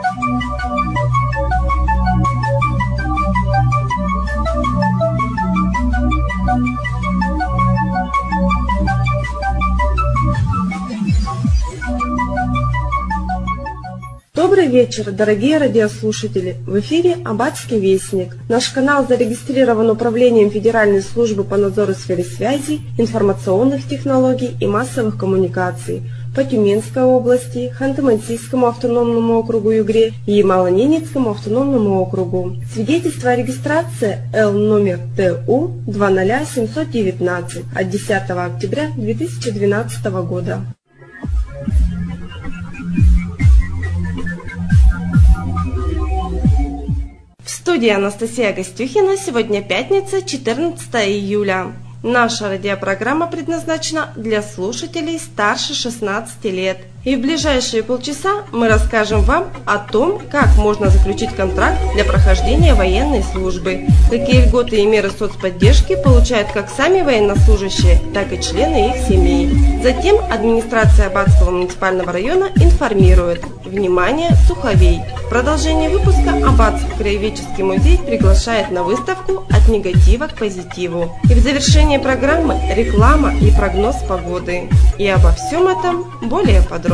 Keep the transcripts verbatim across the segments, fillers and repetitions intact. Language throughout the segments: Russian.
Добрый вечер, дорогие радиослушатели! В эфире Аббатский вестник. Наш канал зарегистрирован Управлением Федеральной службы по надзору в сфере связи, информационных технологий и массовых коммуникаций по Тюменской области, Ханты-Мансийскому автономному округу Югре и Ямало-Ненецкому автономному округу. Свидетельство о регистрации Л номер Т У два ноль семь один девять от десятого октября две тысячи двенадцатого года. В студии Анастасия Гостюхина. Сегодня пятница, четырнадцатое июля. Наша радиопрограмма предназначена для слушателей старше шестнадцати лет. И в ближайшие полчаса мы расскажем вам о том, как можно заключить контракт для прохождения военной службы, какие льготы и меры соцподдержки получают как сами военнослужащие, так и члены их семей. Затем администрация Аббатского муниципального района информирует: внимание, Суховей! В продолжении выпуска Аббатский краеведческий музей приглашает на выставку «От негатива к позитиву». И в завершении программы реклама и прогноз погоды. И обо всем этом более подробно.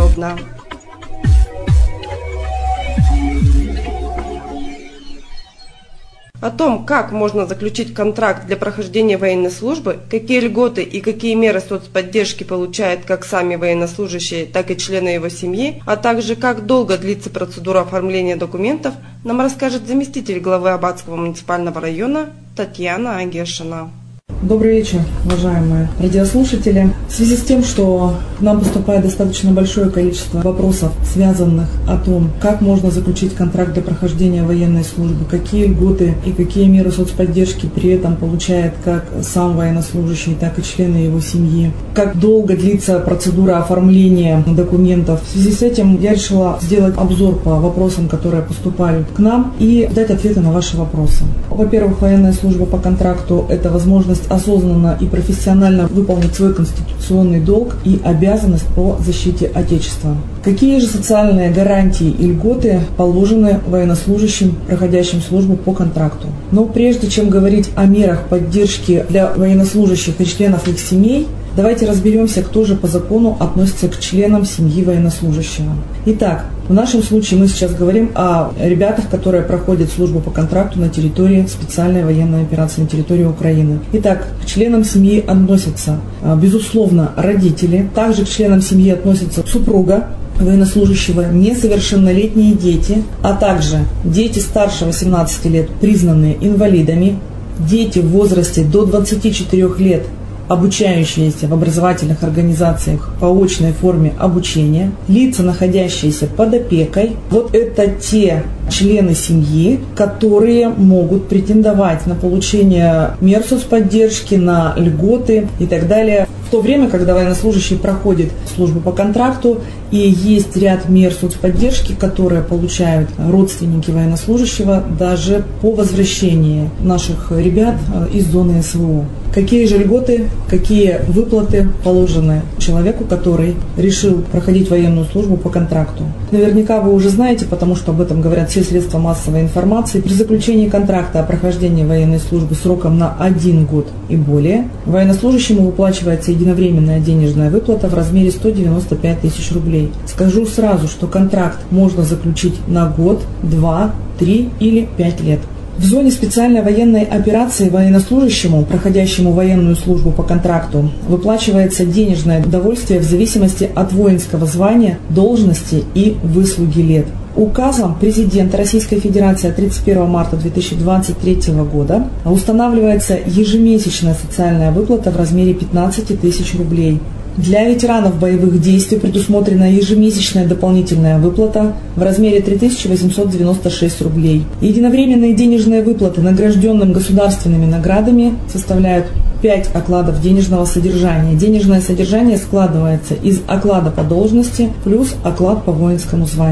О том, как можно заключить контракт для прохождения военной службы, какие льготы и какие меры соцподдержки получают как сами военнослужащие, так и члены его семьи, а также как долго длится процедура оформления документов, нам расскажет заместитель главы Аббатского муниципального района Татьяна Агешина. Добрый вечер, уважаемые радиослушатели. В связи с тем, что к нам поступает достаточно большое количество вопросов, связанных о том, как можно заключить контракт для прохождения военной службы, какие льготы и какие меры соцподдержки при этом получает как сам военнослужащий, так и члены его семьи, как долго длится процедура оформления документов. В связи с этим я решила сделать обзор по вопросам, которые поступали к нам, и дать ответы на ваши вопросы. Во-первых, военная служба по контракту – это возможность осознанно и профессионально выполнить свой конституционный долг и обязанность по защите Отечества. Какие же социальные гарантии и льготы положены военнослужащим, проходящим службу по контракту? Но прежде чем говорить о мерах поддержки для военнослужащих и членов их семей, давайте разберемся, кто же по закону относится к членам семьи военнослужащего. Итак, в нашем случае мы сейчас говорим о ребятах, которые проходят службу по контракту на территории специальной военной операции, на территории Украины. Итак, к членам семьи относятся, безусловно, родители. Также к членам семьи относятся супруга военнослужащего, несовершеннолетние дети, а также дети старше восемнадцати лет, признанные инвалидами, дети в возрасте до двадцати четырёх лет, обучающиеся в образовательных организациях по очной форме обучения, лица, находящиеся под опекой. Вот это те члены семьи, которые могут претендовать на получение мер соцподдержки, на льготы и так далее. В то время, когда военнослужащий проходит службу по контракту, и есть ряд мер соцподдержки, которые получают родственники военнослужащего даже по возвращении наших ребят из зоны эс вэ о. Какие же льготы, какие выплаты положены человеку, который решил проходить военную службу по контракту? Наверняка вы уже знаете, потому что об этом говорят все средства массовой информации. При заключении контракта о прохождении военной службы сроком на один год и более военнослужащему выплачивается единовременная денежная выплата в размере сто девяносто пять тысяч рублей. Скажу сразу, что контракт можно заключить на год, два, три или пять лет. В зоне специальной военной операции военнослужащему, проходящему военную службу по контракту, выплачивается денежное довольствие в зависимости от воинского звания, должности и выслуги лет. Указом президента Российской Федерации от тридцать первого марта две тысячи двадцать третьего года устанавливается ежемесячная социальная выплата в размере пятнадцати тысяч рублей. Для ветеранов боевых действий предусмотрена ежемесячная дополнительная выплата в размере три тысячи восемьсот девяносто шесть рублей. Единовременные денежные выплаты награжденным государственными наградами составляют пять окладов денежного содержания. Денежное содержание складывается из оклада по должности плюс оклад по воинскому званию.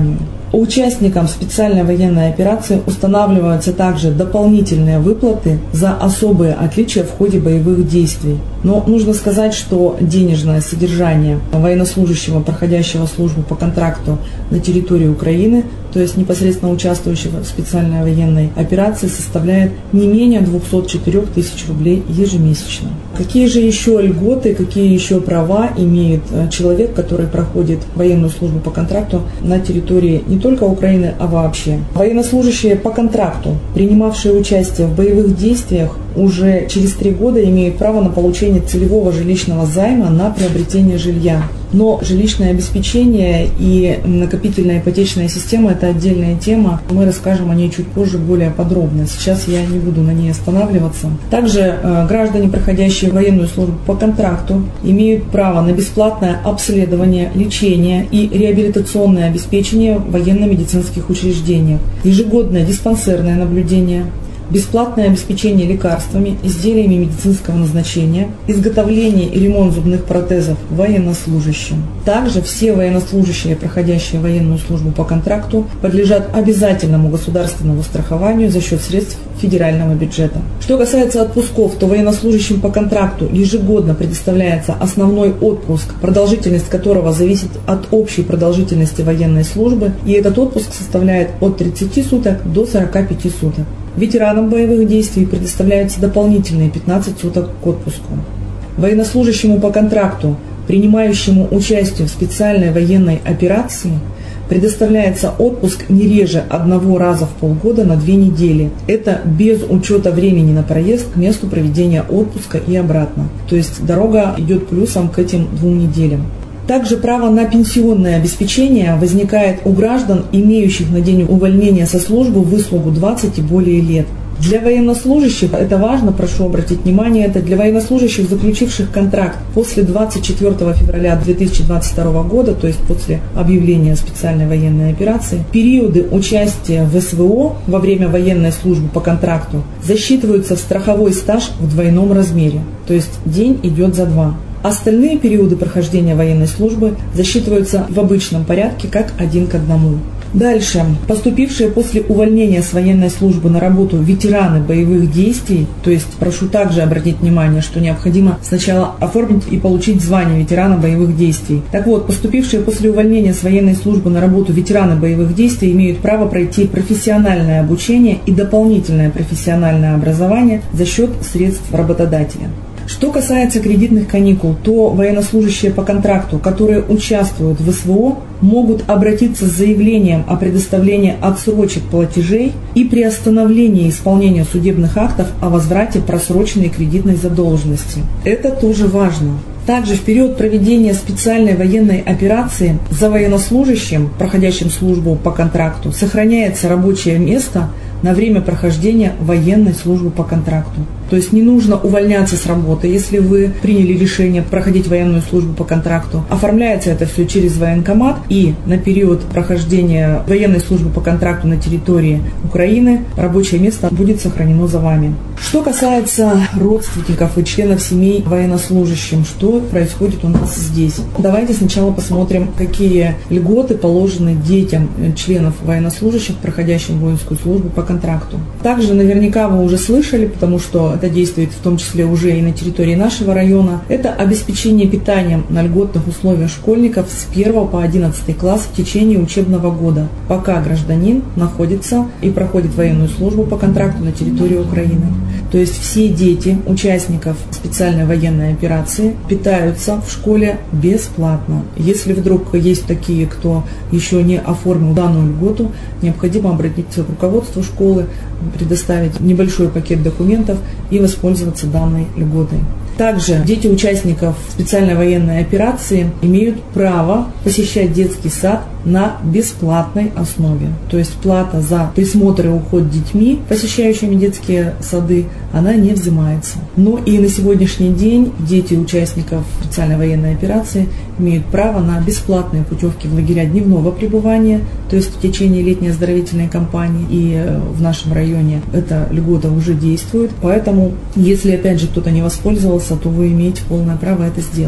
Участникам специальной военной операции устанавливаются также дополнительные выплаты за особые отличия в ходе боевых действий. Но нужно сказать, что денежное содержание военнослужащего, проходящего службу по контракту на территории Украины, то есть непосредственно участвующего в специальной военной операции, составляет не менее двухсот четырёх тысяч рублей ежемесячно. Какие же еще льготы, какие еще права имеет человек, который проходит военную службу по контракту на территории не только Украины, а вообще? Военнослужащие по контракту, принимавшие участие в боевых действиях, уже через три года имеют право на получение целевого жилищного займа на приобретение жилья. Но жилищное обеспечение и накопительная ипотечная система – это отдельная тема. Мы расскажем о ней чуть позже более подробно. Сейчас я не буду на ней останавливаться. Также э, граждане, проходящие военную службу по контракту, имеют право на бесплатное обследование, лечение и реабилитационное обеспечение в военно-медицинских учреждениях, ежегодное диспансерное наблюдение, бесплатное обеспечение лекарствами, изделиями медицинского назначения, изготовление и ремонт зубных протезов военнослужащим. Также все военнослужащие, проходящие военную службу по контракту, подлежат обязательному государственному страхованию за счет средств федерального бюджета. Что касается отпусков, то военнослужащим по контракту ежегодно предоставляется основной отпуск, продолжительность которого зависит от общей продолжительности военной службы, и этот отпуск составляет от тридцати суток до сорока пяти суток. Ветеранам боевых действий предоставляются дополнительные пятнадцать суток к отпуску. Военнослужащему по контракту, принимающему участие в специальной военной операции, предоставляется отпуск не реже одного раза в полгода на две недели. Это без учета времени на проезд к месту проведения отпуска и обратно. То есть дорога идет плюсом к этим двум неделям. Также право на пенсионное обеспечение возникает у граждан, имеющих на день увольнения со службы выслугу двадцать и более лет. Для военнослужащих, это важно, прошу обратить внимание, это для военнослужащих, заключивших контракт после двадцать четвёртого февраля две тысячи двадцать второго года, то есть после объявления специальной военной операции, периоды участия в СВО во время военной службы по контракту засчитываются в страховой стаж в двойном размере, то есть день идет за два. Остальные периоды прохождения военной службы засчитываются в обычном порядке как один к одному. Дальше. Поступившие после увольнения с военной службы на работу ветераны боевых действий, то есть прошу также обратить внимание, что необходимо сначала оформить и получить звание ветерана боевых действий. Так вот, поступившие после увольнения с военной службы на работу ветераны боевых действий имеют право пройти профессиональное обучение и дополнительное профессиональное образование за счет средств работодателя. Что касается кредитных каникул, то военнослужащие по контракту, которые участвуют в СВО, могут обратиться с заявлением о предоставлении отсрочек платежей и приостановлении исполнения судебных актов о возврате просроченной кредитной задолженности. Это тоже важно. Также в период проведения специальной военной операции за военнослужащим, проходящим службу по контракту, сохраняется рабочее место на время прохождения военной службы по контракту. То есть не нужно увольняться с работы, если вы приняли решение проходить военную службу по контракту. Оформляется это все через военкомат, и на период прохождения военной службы по контракту на территории Украины рабочее место будет сохранено за вами. Что касается родственников и членов семей военнослужащим, что происходит у нас здесь? Давайте сначала посмотрим, какие льготы положены детям членов военнослужащих, проходящим воинскую службу по контракту. Также наверняка вы уже слышали, потому что это действует в том числе уже и на территории нашего района, это обеспечение питанием на льготных условиях школьников с первого по одиннадцатый класс в течение учебного года, пока гражданин находится и проходит военную службу по контракту на территории Украины. То есть все дети участников специальной военной операции питаются в школе бесплатно. Если вдруг есть такие, кто еще не оформил данную льготу, необходимо обратиться к руководству школы, предоставить небольшой пакет документов и воспользоваться данной льготой. Также дети участников специальной военной операции имеют право посещать детский сад на бесплатной основе. То есть плата за присмотр и уход детьми, посещающими детские сады, она не взимается. Но и на сегодняшний день дети участников специальной военной операции имеют право на бесплатные путевки в лагеря дневного пребывания, то есть в течение летней оздоровительной кампании. И в нашем районе эта льгота уже действует. Поэтому, если опять же кто-то не воспользовался, то вы имеете полное право это сделать.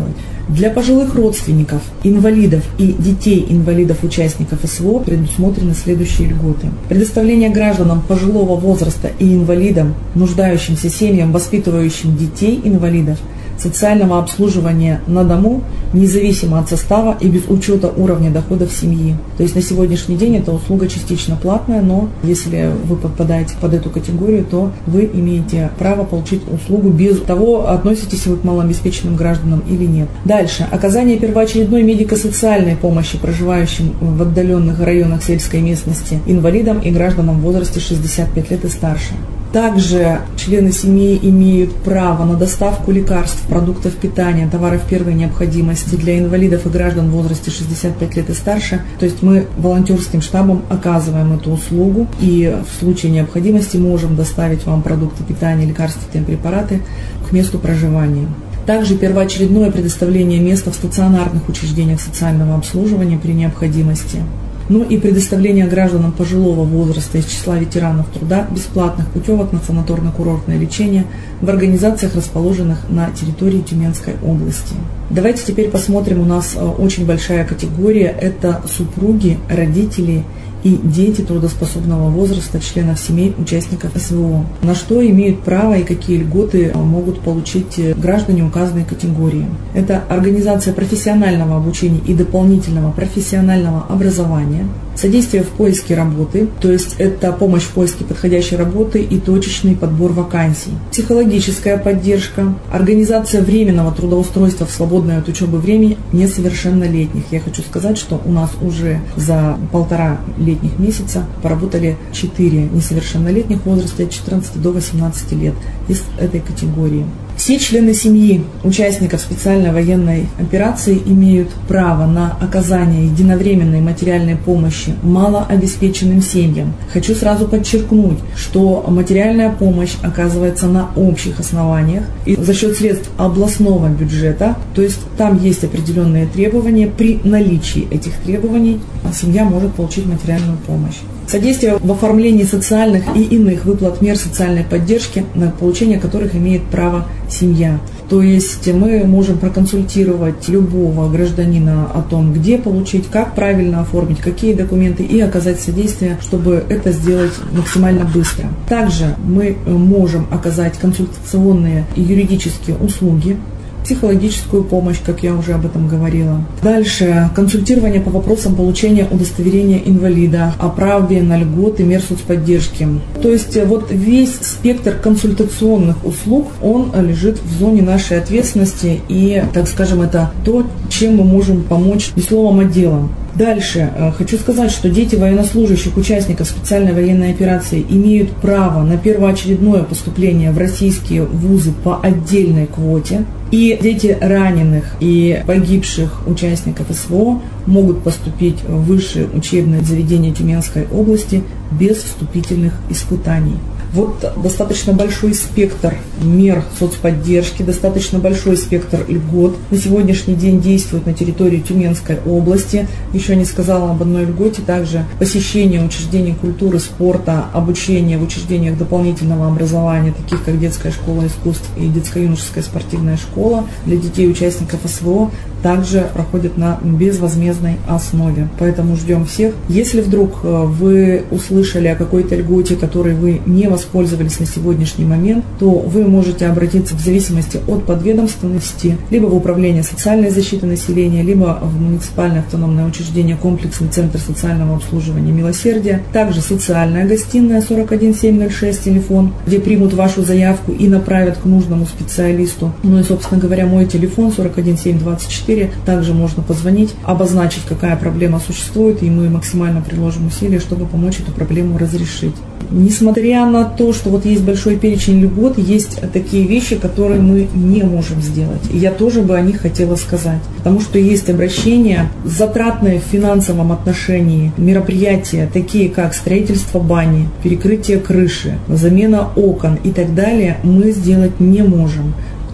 Для пожилых родственников, инвалидов и детей инвалидов участников СВО предусмотрены следующие льготы. Предоставление гражданам пожилого возраста и инвалидам, нуждающимся семьям, воспитывающим детей инвалидов, социального обслуживания на дому, независимо от состава и без учета уровня доходов семьи. То есть на сегодняшний день эта услуга частично платная, но если вы попадаете под эту категорию, то вы имеете право получить услугу без того, относитесь вы к малообеспеченным гражданам или нет. Дальше. Оказание первоочередной медико-социальной помощи проживающим в отдаленных районах сельской местности инвалидам и гражданам в возрасте шестьдесят пять лет и старше. Также члены семьи имеют право на доставку лекарств, продуктов питания, товаров первой необходимости для инвалидов и граждан в возрасте шестьдесят пять лет и старше. То есть мы волонтерским штабом оказываем эту услугу и в случае необходимости можем доставить вам продукты питания, лекарственные препараты к месту проживания. Также первоочередное предоставление места в стационарных учреждениях социального обслуживания при необходимости. Ну и предоставление гражданам пожилого возраста из числа ветеранов труда бесплатных путевок на санаторно-курортное лечение в организациях, расположенных на территории Тюменской области. Давайте теперь посмотрим, у нас очень большая категория – это супруги, родители и дети трудоспособного возраста членов семей участников СВО. На что имеют право и какие льготы могут получить граждане указанной категории. Это организация профессионального обучения и дополнительного профессионального образования, содействие в поиске работы, то есть это помощь в поиске подходящей работы и точечный подбор вакансий, психологическая поддержка, организация временного трудоустройства в свободное от учебы время несовершеннолетних. Я хочу сказать, что у нас уже за полтора летних месяца поработали четыре несовершеннолетних в возрасте от четырнадцати до восемнадцати лет из этой категории. Все члены семьи участников специальной военной операции имеют право на оказание единовременной материальной помощи малообеспеченным семьям. Хочу сразу подчеркнуть, что материальная помощь оказывается на общих основаниях и за счет средств областного бюджета, то есть там есть определенные требования. При наличии этих требований семья может получить материальную помощь. Содействие в оформлении социальных и иных выплат мер социальной поддержки, на получение которых имеет право семья. То есть мы можем проконсультировать любого гражданина о том, где получить, как правильно оформить, какие документы и оказать содействие, чтобы это сделать максимально быстро. Также мы можем оказать консультационные и юридические услуги, психологическую помощь, как я уже об этом говорила. Дальше консультирование по вопросам получения удостоверения инвалида, о праве на льготы, мер соцподдержки. То есть вот весь спектр консультационных услуг, он лежит в зоне нашей ответственности и, так скажем, это то, чем мы можем помочь весловым отделам. Дальше хочу сказать, что дети военнослужащих, участников специальной военной операции имеют право на первоочередное поступление в российские вузы по отдельной квоте. И дети раненых и погибших участников СВО могут поступить в высшие учебные заведения Тюменской области без вступительных испытаний. Вот достаточно большой спектр мер соцподдержки, достаточно большой спектр льгот на сегодняшний день действует на территории Тюменской области. Еще не сказала об одной льготе, также посещение учреждений культуры, спорта, обучение в учреждениях дополнительного образования, таких как детская школа искусств и детско-юношеская спортивная школа для детей участников СВО, также проходят на безвозмездной основе. Поэтому ждем всех. Если вдруг вы услышали о какой-то льготе, которой вы не воспользовались на сегодняшний момент, то вы можете обратиться в зависимости от подведомственности либо в Управление социальной защиты населения, либо в муниципальное автономное учреждение комплексный центр социального обслуживания «Милосердие». Также социальная гостиная сорок один семь ноль шесть телефон, где примут вашу заявку и направят к нужному специалисту. Ну и, собственно говоря, мой телефон сорок один семь двадцать четыре. Также можно позвонить, обозначить, какая проблема существует, и мы максимально приложим усилия, чтобы помочь эту проблему разрешить. Несмотря на то, что вот есть большой перечень льгот, есть такие вещи, которые мы не можем сделать. И я тоже бы о них хотела сказать. Потому что есть обращения, затратные в финансовом отношении мероприятия, такие как строительство бани, перекрытие крыши, замена окон и так далее, мы сделать не можем.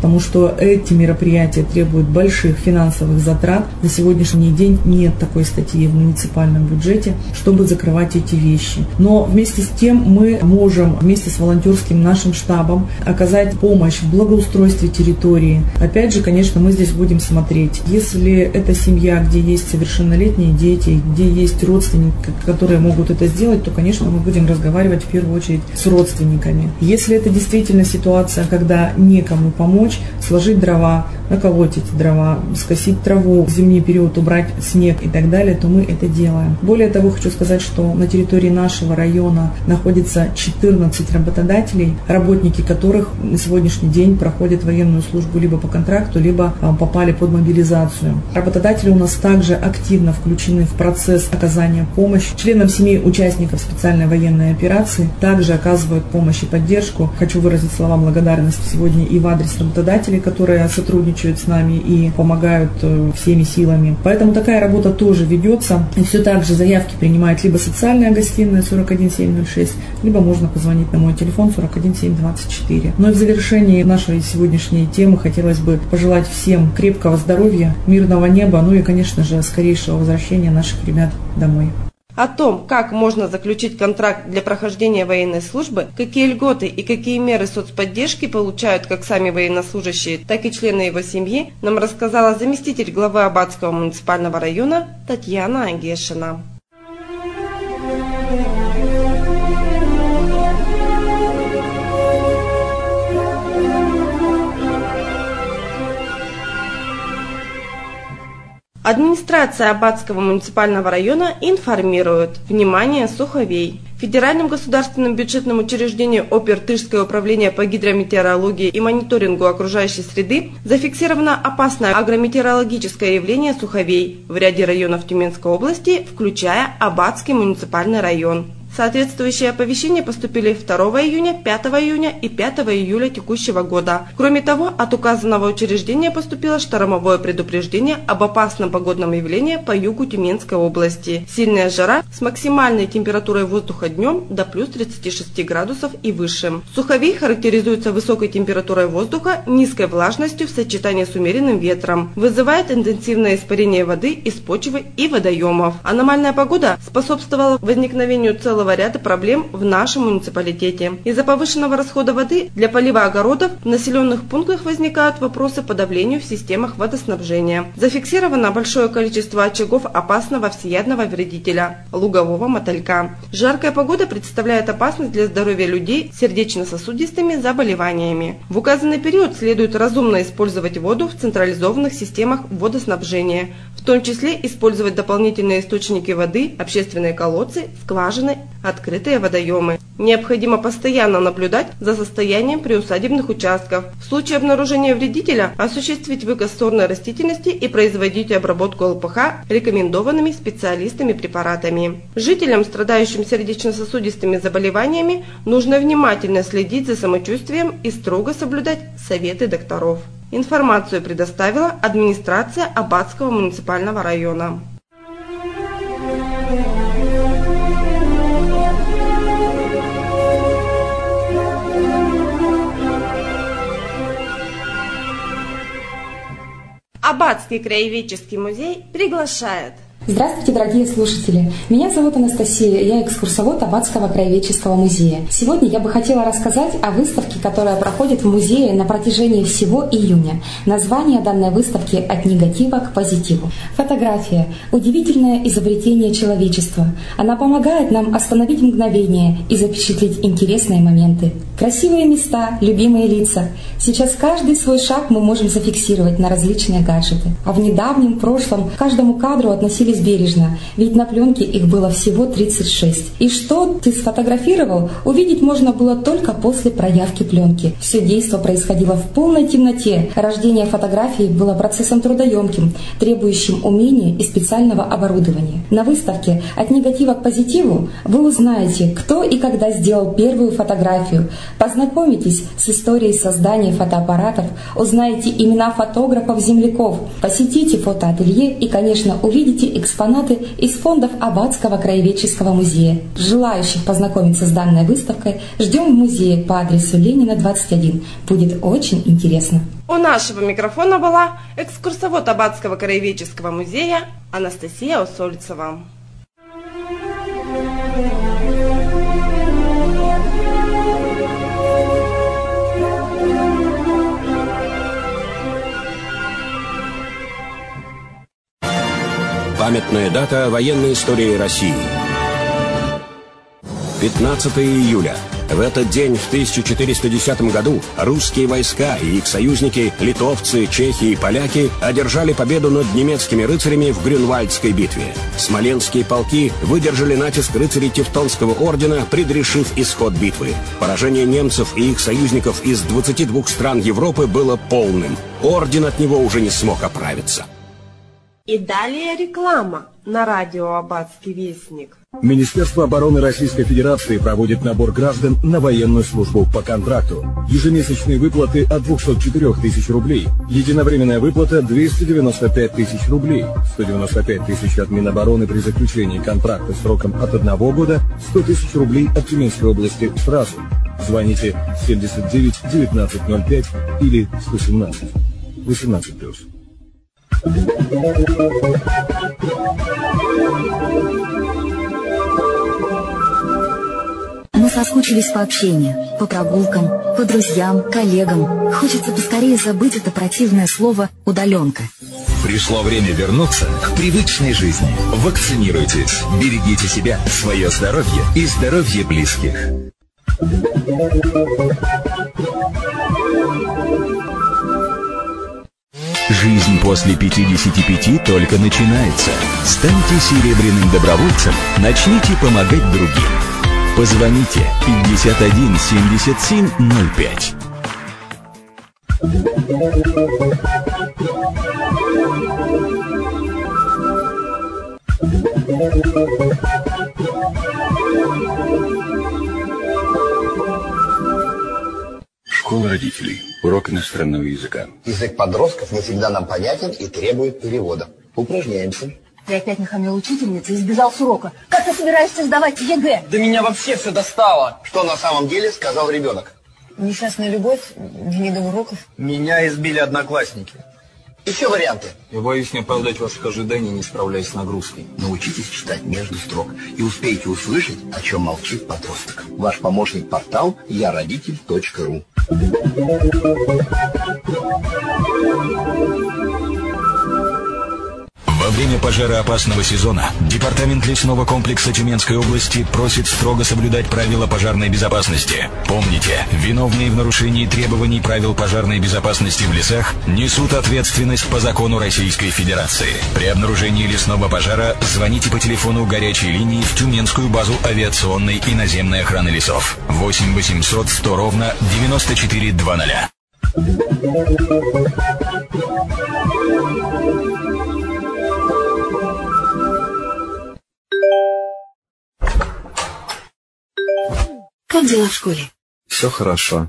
потому что эти мероприятия требуют больших финансовых затрат. На сегодняшний день нет такой статьи в муниципальном бюджете, чтобы закрывать эти вещи. Но вместе с тем мы можем вместе с волонтерским нашим штабом оказать помощь в благоустройстве территории. Опять же, конечно, мы здесь будем смотреть. Если это семья, где есть совершеннолетние дети, где есть родственники, которые могут это сделать, то, конечно, мы будем разговаривать в первую очередь с родственниками. Если это действительно ситуация, когда некому помочь, сложить дрова, наколоть эти дрова, скосить траву, в зимний период убрать снег и так далее, то мы это делаем. Более того, хочу сказать, что на территории нашего района находится четырнадцать работодателей, работники которых на сегодняшний день проходят военную службу либо по контракту, либо попали под мобилизацию. Работодатели у нас также активно включены в процесс оказания помощи. Членам семей участников специальной военной операции также оказывают помощь и поддержку. Хочу выразить слова благодарности сегодня и в адрес работодателей, которые сотрудничают с нами и помогают всеми силами. Поэтому такая работа тоже ведется. И все так же заявки принимает либо социальная гостиная сорок один семь ноль шесть, либо можно позвонить на мой телефон сорок один семь двадцать четыре. Ну и в завершении нашей сегодняшней темы хотелось бы пожелать всем крепкого здоровья, мирного неба, ну и, конечно же, скорейшего возвращения наших ребят домой. О том, как можно заключить контракт для прохождения военной службы, какие льготы и какие меры соцподдержки получают как сами военнослужащие, так и члены его семьи, нам рассказала заместитель главы Аббатского муниципального района Татьяна Агешина. Администрация Аббатского муниципального района информирует: внимание, Суховей! Федеральным государственным бюджетным учреждением Обертышское управление по гидрометеорологии и мониторингу окружающей среды зафиксировано опасное агрометеорологическое явление Суховей в ряде районов Тюменской области, включая Аббатский муниципальный район. Соответствующие оповещения поступили второго июня, пятого июня и пятого июля текущего года. Кроме того, от указанного учреждения поступило штормовое предупреждение об опасном погодном явлении по югу Тюменской области. Сильная жара с максимальной температурой воздуха днем до плюс тридцати шести градусов и выше. Суховей характеризуется высокой температурой воздуха, низкой влажностью в сочетании с умеренным ветром. Вызывает интенсивное испарение воды из почвы и водоемов. Аномальная погода способствовала возникновению целого ряда проблем в нашем муниципалитете. Из-за повышенного расхода воды для полива огородов в населенных пунктах возникают вопросы по давлению в системах водоснабжения. Зафиксировано большое количество очагов опасного всеядного вредителя – лугового мотылька. Жаркая погода представляет опасность для здоровья людей с сердечно-сосудистыми заболеваниями. В указанный период следует разумно использовать воду в централизованных системах водоснабжения, в том числе использовать дополнительные источники воды, общественные колодцы, скважины, открытые водоемы. Необходимо постоянно наблюдать за состоянием приусадебных участков. В случае обнаружения вредителя осуществить выкос сорной растительности и производить обработку эл пэ ха рекомендованными специалистами препаратами. Жителям, страдающим сердечно-сосудистыми заболеваниями, нужно внимательно следить за самочувствием и строго соблюдать советы докторов. Информацию предоставила администрация Аббатского муниципального района. Аббатский краеведческий музей приглашает. Здравствуйте, дорогие слушатели! Меня зовут Анастасия, я экскурсовод Аббатского краеведческого музея. Сегодня я бы хотела рассказать о выставке, которая проходит в музее на протяжении всего июня. Название данной выставки «От негатива к позитиву». Фотография – удивительное изобретение человечества. Она помогает нам остановить мгновение и запечатлеть интересные моменты. Красивые места, любимые лица. Сейчас каждый свой шаг мы можем зафиксировать на различные гаджеты. А в недавнем прошлом к каждому кадру относились бережно, ведь на пленке их было всего тридцать шесть. И что ты сфотографировал, увидеть можно было только после проявки пленки. Все действо происходило в полной темноте. Рождение фотографии было процессом трудоемким, требующим умения и специального оборудования. На выставке «От негатива к позитиву» вы узнаете, кто и когда сделал первую фотографию, познакомитесь с историей создания фотоаппаратов, узнаете имена фотографов-земляков, посетите фотоателье и, конечно, увидите экспонаты из фондов Аббатского краеведческого музея. Желающих познакомиться с данной выставкой ждем в музее по адресу Ленина, двадцать один. Будет очень интересно. У нашего микрофона была экскурсовод Аббатского краеведческого музея Анастасия Усольцева. Памятная дата военной истории России. пятнадцатое июля. В этот день, в тысяча четыреста десятом году, русские войска и их союзники, литовцы, чехи и поляки, одержали победу над немецкими рыцарями в Грюнвальдской битве. Смоленские полки выдержали натиск рыцарей Тевтонского ордена, предрешив исход битвы. Поражение немцев и их союзников из двадцати двух стран Европы было полным. Орден от него уже не смог оправиться. И далее реклама на радио «Аббатский вестник». Министерство обороны Российской Федерации проводит набор граждан на военную службу по контракту. Ежемесячные выплаты от двухсот четырёх тысяч рублей. Единовременная выплата двести девяносто пять тысяч рублей. сто девяносто пять тысяч от Минобороны при заключении контракта сроком от одного года. сто тысяч рублей от Тюменской области сразу. Звоните семьдесят девять девятнадцать ноль пять или сто семнадцать. восемнадцать плюс. Мы соскучились по общению, по прогулкам, по друзьям, коллегам. Хочется поскорее забыть это противное слово «удаленка». Пришло время вернуться к привычной жизни. Вакцинируйтесь, берегите себя, свое здоровье и здоровье близких. Жизнь после пятидесяти пяти только начинается. Станьте серебряным добровольцем, начните помогать другим. Позвоните пятьдесят один семьдесят семь ноль пять. Школа родителей. Урок иностранного языка. Язык подростков не всегда нам понятен и требует перевода. Упражняемся. Ты опять нахамил учительнице и сбежал с урока. Как ты собираешься сдавать ЕГЭ? Да меня вообще все достало. Что на самом деле сказал ребенок? Несчастная любовь, не до уроков. Меня избили одноклассники. Еще варианты. Я боюсь не оправдать ваших ожиданий, не справляясь с нагрузкой. Научитесь читать между строк и успейте услышать, о чем молчит подросток. Ваш помощник-портал я родитель точка ру. Во время пожароопасного сезона Департамент лесного комплекса Тюменской области просит строго соблюдать правила пожарной безопасности. Помните, виновные в нарушении требований правил пожарной безопасности в лесах несут ответственность по закону Российской Федерации. При обнаружении лесного пожара звоните по телефону горячей линии в Тюменскую базу авиационной и наземной охраны лесов восемь восемьсот сто ровно девяносто четыре двадцать. Как дела в школе? Все хорошо.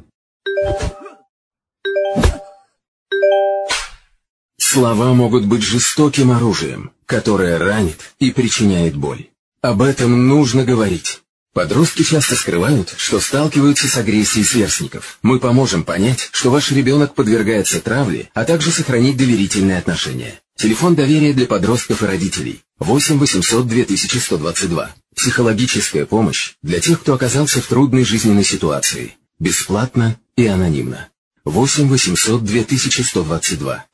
Слова могут быть жестоким оружием, которое ранит и причиняет боль. Об этом нужно говорить. Подростки часто скрывают, что сталкиваются с агрессией сверстников. Мы поможем понять, что ваш ребенок подвергается травле, а также сохранить доверительные отношения. Телефон доверия для подростков и родителей восемь восемьсот две тысячи сто двадцать два. Психологическая помощь для тех, кто оказался в трудной жизненной ситуации. Бесплатно и анонимно. восемь восемьсот две тысячи сто двадцать два.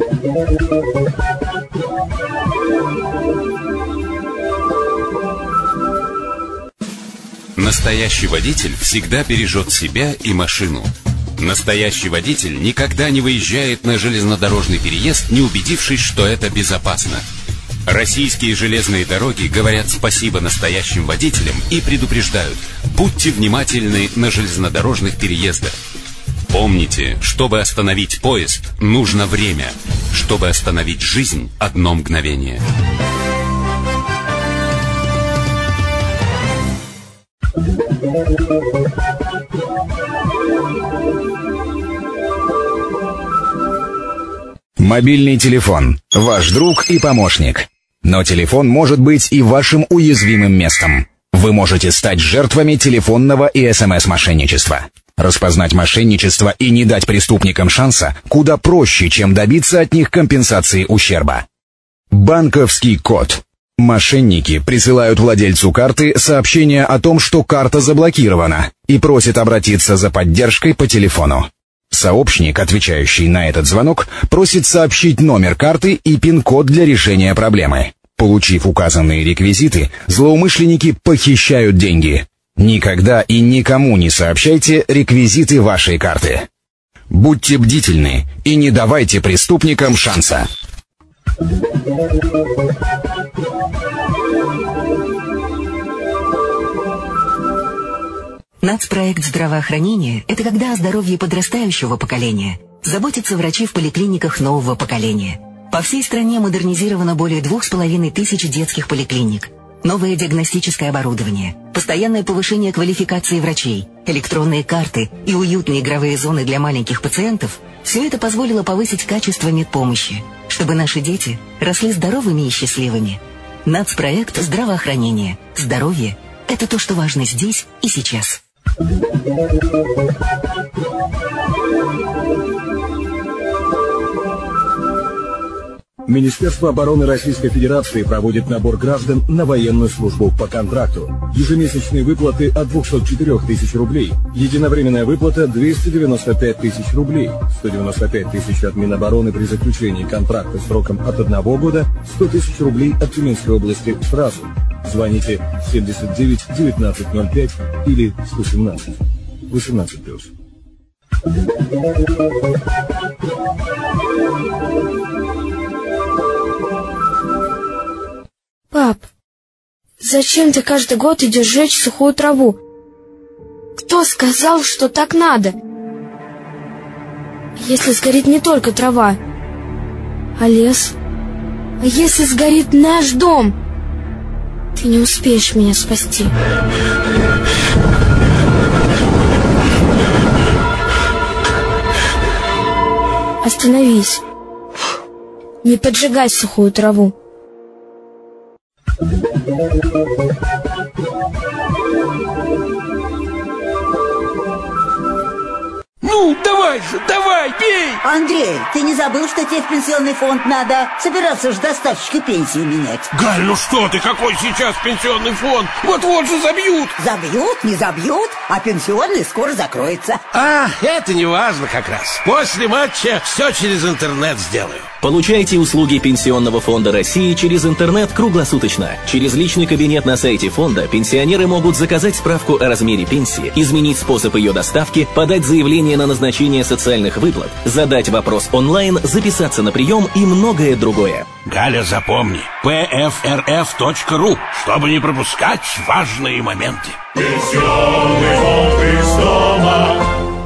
Настоящий водитель всегда бережет себя и машину. Настоящий водитель никогда не выезжает на железнодорожный переезд, не убедившись, что это безопасно. Российские железные дороги говорят спасибо настоящим водителям и предупреждают: будьте внимательны на железнодорожных переездах. Помните, чтобы остановить поезд, нужно время. Чтобы остановить жизнь, одно мгновение. Мобильный телефон. Ваш друг и помощник. Но телефон может быть и вашим уязвимым местом. Вы можете стать жертвами телефонного и эс эм эс-мошенничества. Распознать мошенничество и не дать преступникам шанса куда проще, чем добиться от них компенсации ущерба. Банковский код. Мошенники присылают владельцу карты сообщение о том, что карта заблокирована, и просят обратиться за поддержкой по телефону. Сообщник, отвечающий на этот звонок, просит сообщить номер карты и пин-код для решения проблемы. Получив указанные реквизиты, злоумышленники похищают деньги. Никогда и никому не сообщайте реквизиты вашей карты. Будьте бдительны и не давайте преступникам шанса. Нацпроект здравоохранения – это когда о здоровье подрастающего поколения заботятся врачи в поликлиниках нового поколения. По всей стране модернизировано более двух с половиной тысяч детских поликлиник. Новое диагностическое оборудование, постоянное повышение квалификации врачей, электронные карты и уютные игровые зоны для маленьких пациентов – все это позволило повысить качество медпомощи, чтобы наши дети росли здоровыми и счастливыми. Нацпроект здравоохранения. Здоровье – это то, что важно здесь и сейчас. Министерство обороны Российской Федерации проводит набор граждан на военную службу по контракту. Ежемесячные выплаты от двухсот четырёх тысяч рублей. Единовременная выплата двести девяносто пять тысяч рублей. сто девяносто пять тысяч от Минобороны при заключении контракта сроком от одного года. сто тысяч рублей от Тюменской области сразу. Звоните семьдесят девять девятнадцать ноль пять или сто семнадцать. восемнадцать плюс. Пап, зачем ты каждый год идешь жечь сухую траву? Кто сказал, что так надо? Если сгорит не только трава, а лес? А если сгорит наш дом? Ты не успеешь меня спасти. Остановись. Не поджигай сухую траву. Ну, давай же, давай, бей! Андрей, ты не забыл, что тебе в пенсионный фонд надо? Собираться же доставщика пенсию менять. Галь, ну что ты, какой сейчас пенсионный фонд? Вот-вот же забьют. Забьют, не забьют, а пенсионный скоро закроется. А, это не важно как раз. После матча все через интернет сделаю. Получайте услуги Пенсионного фонда России через интернет круглосуточно. Через личный кабинет на сайте фонда пенсионеры могут заказать справку о размере пенсии, изменить способ ее доставки, подать заявление на назначение социальных выплат, задать вопрос онлайн, записаться на прием и многое другое. Галя, запомни, пэ эф эр эф точка ру, чтобы не пропускать важные моменты. Пенсионный фонд из дома.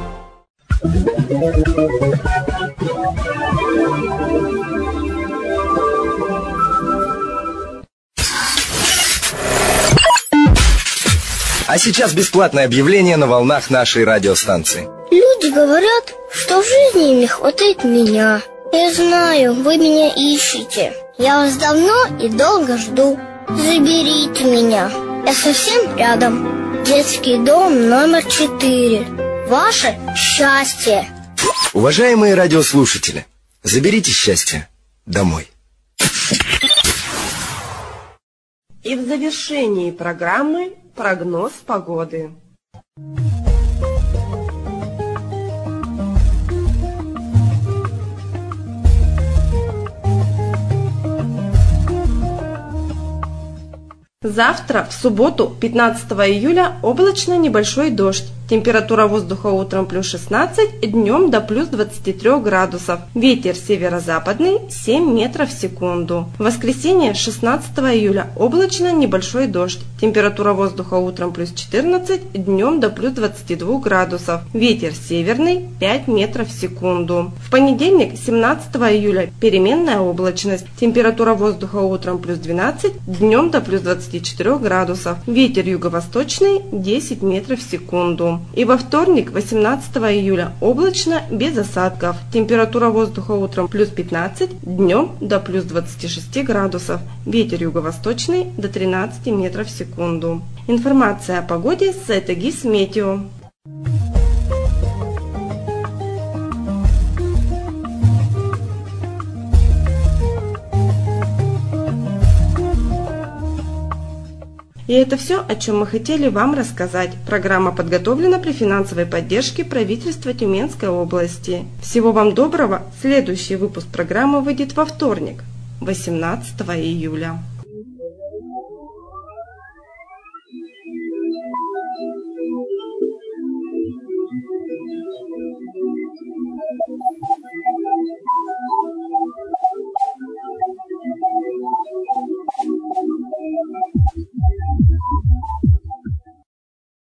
А сейчас бесплатное объявление на волнах нашей радиостанции. Люди говорят, что в жизни им не хватает меня. Я знаю, вы меня ищете. Я вас давно и долго жду. Заберите меня. Я совсем рядом. Детский дом номер четыре. Ваше счастье. Уважаемые радиослушатели, заберите счастье домой. И в завершении программы прогноз погоды. Завтра, в субботу, пятнадцатого июля, облачно, небольшой дождь. Температура воздуха утром плюс шестнадцать, днем до плюс двадцати трёх градусов. Ветер северо-западный семь метров в секунду. В воскресенье, шестнадцатого июля, облачно, небольшой дождь. Температура воздуха утром плюс четырнадцать, днем до плюс двадцати двух градусов. Ветер северный пять метров в секунду. В понедельник, семнадцатого июля, переменная облачность. Температура воздуха утром плюс двенадцать, днем до плюс двадцати четырёх градусов. Ветер юго-восточный десять метров в секунду. июню. И во вторник, восемнадцатого июля, облачно, без осадков. Температура воздуха утром плюс пятнадцать, днем до плюс двадцати шести градусов. Ветер юго-восточный до тринадцати метров в секунду. Информация о погоде с сайта Гисметео. И это все, о чем мы хотели вам рассказать. Программа подготовлена при финансовой поддержке правительства Тюменской области. Всего вам доброго. Следующий выпуск программы выйдет во вторник, восемнадцатого июля.